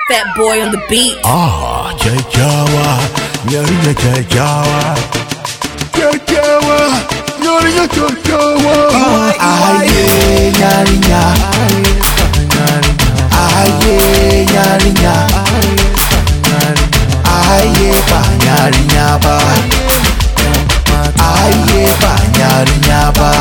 Fat boy on the beat. Kyakkyawa, yarinya kyakkyawa. Kyakkyawa, yarinya kyakkyawa. Aye, yarinya. Aye, yarinya. Aye, ba yarinya ba. Aye, ba yarinya ba.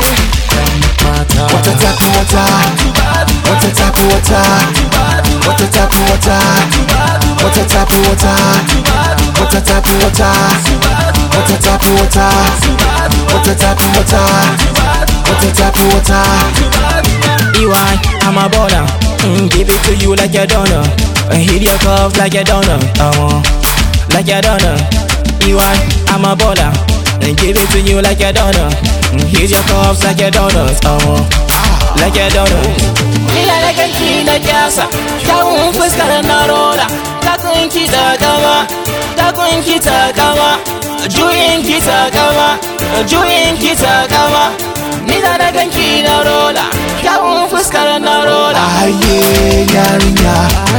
Wata tafi wata. Wata tafi wata. Wata tafi wata. Wata tafi wata. Wata tafi wata. Wata tafi wata. Wata tafi wata. Wata tafi wata. EY, I'm a baller. Give it to you like you don't know. Hit your cuffs like you don't know. Like you don't know. EY, I'm a baller. Give it to you like you don't know. Hit your cuffs like you don't know. Like you don't know. Ina da kanki na kyasa, kyawun fuskar na rola. Takunki ta kama, takunki ta kama. Juyinki ta kama, juyinki ta kama. Ina da kanki na rola, kyawun fuskar na rola. Aye, yarinya.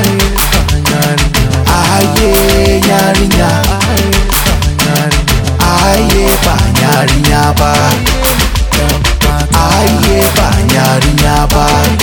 Aye, yarinya. Aye, ba yarinya ba. Aye, ba yarinya ba.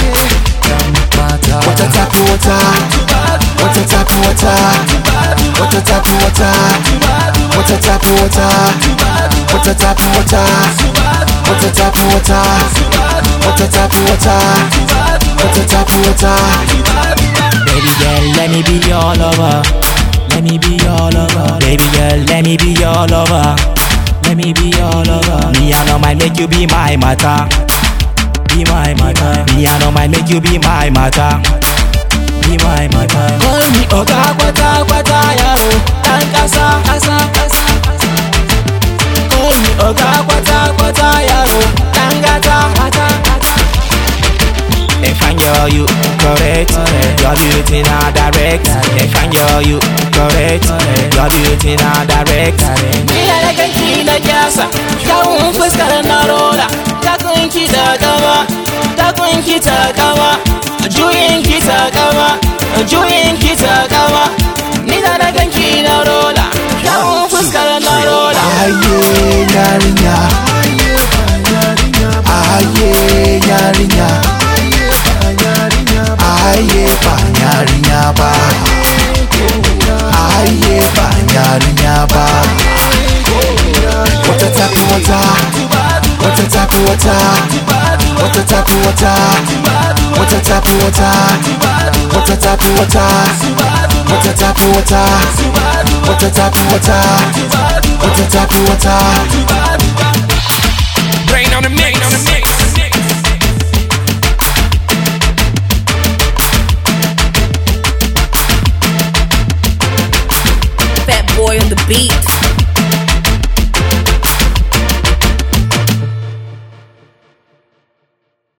Wata tafi wata. Wata tafi wata. Wata tafi wata. Wata tafi wata. Wata tafi wata. Wata tafi wata. Wata tafi wata. Wata tafi wata. Baby girl, let me be your lover. Let me be your lover. Baby girl, let me be your lover. Let me be your lover. Me, I know might make you be my matter. Be my matter. Me, I know might make you be my matter. Be my matter. Call me Oga Kwata Kwata Yaro Tankasa Asa Asa. Call me Oga Kwata Kwata Yaro Tangata Ata Ata. If I know you correct, your beauty not direct. If I know you correct, your beauty not direct. Ina da kanki na kyasa, kyawun fuskar na rola. Takunki ta kama, takunki ta kama. Juyinki ta kama, juyinki ta kama. Ina da kanki na rola, kyawun fuskar na rola. Aye, yarinya. Aye, yarinya. Aye, ba yarinya ba. Aye, ba yarinya ba. Wata tafi wata. Wata tafi wata. Wata tafi wata. Wata tafi wata. Wata tafi wata. Wata tafi wata. Wata tafi wata. Wata tafi wata. Brain on the mix. Fat boy on the beat.